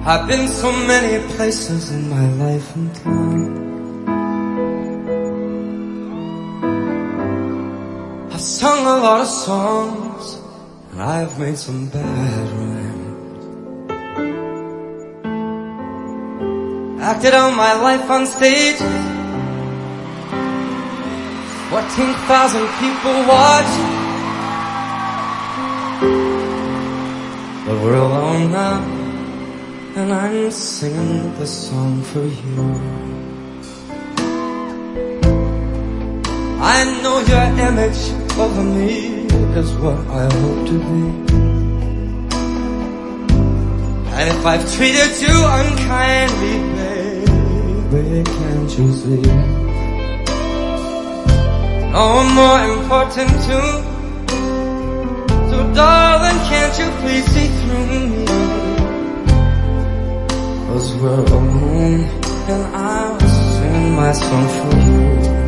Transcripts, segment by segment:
I've been so many places in my life and time. I've sung a lot of songs, and I've made some bad rhymes. Acted out my life on stage. 14,000 people watch. But we're alone now, and I'm singing this song for you. I know your image of me is what I hope to be. And if I've treated you unkindly, baby, can't you see? No, I'm more important too. So darling, can't you please see through me? 'Cause we're alone, and I'll sing my song for you.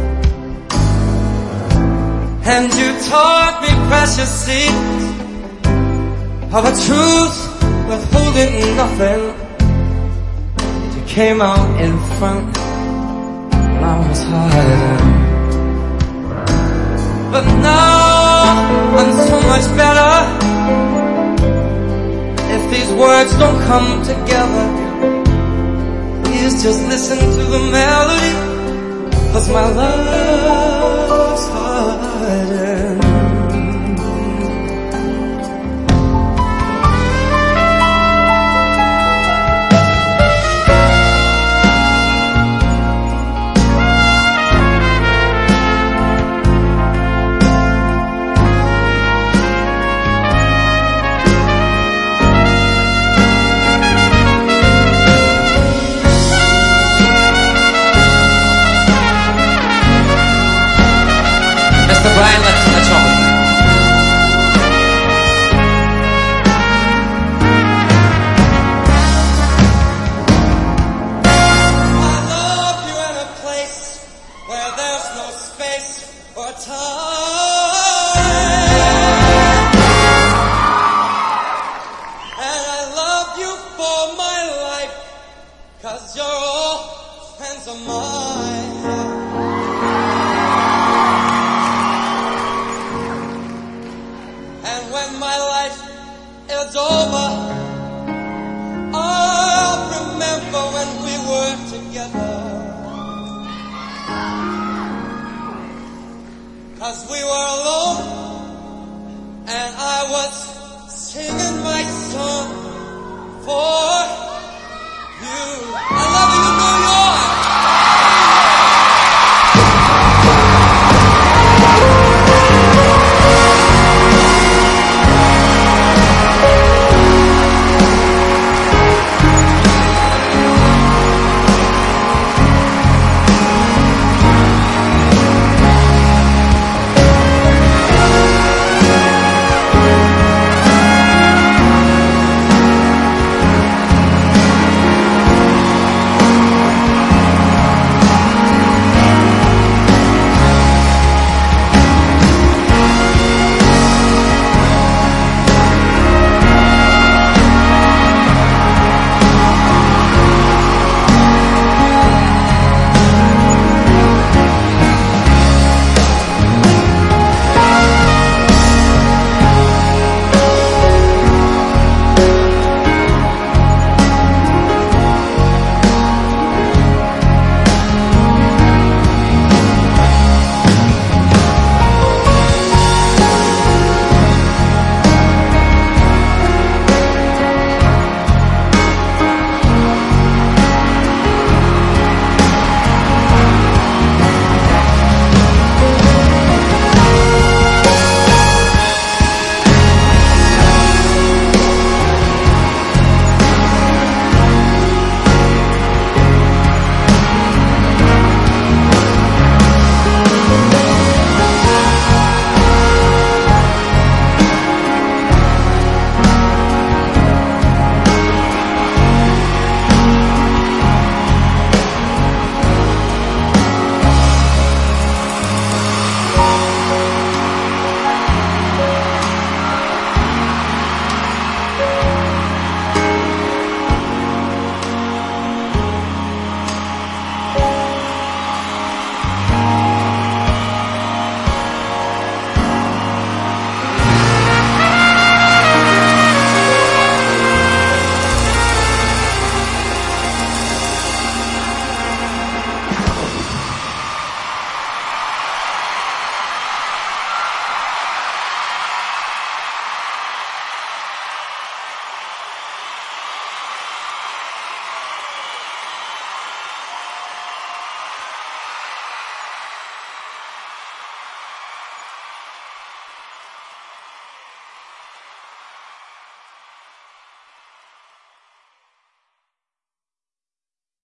And you taught me precious secrets of a truth withholding nothing. You came out in front when I was hiding. But now I'm so much better. If these words don't come together, please just listen to the melody, 'cause my love's hiding. Brian, let's turn the trumpet. I love you in a place where there's no space or time. And I love you for my life, 'cause you're all friends of mine. When my life is over, I'll remember when we were together. 'Cause we were alone, and I was singing my song for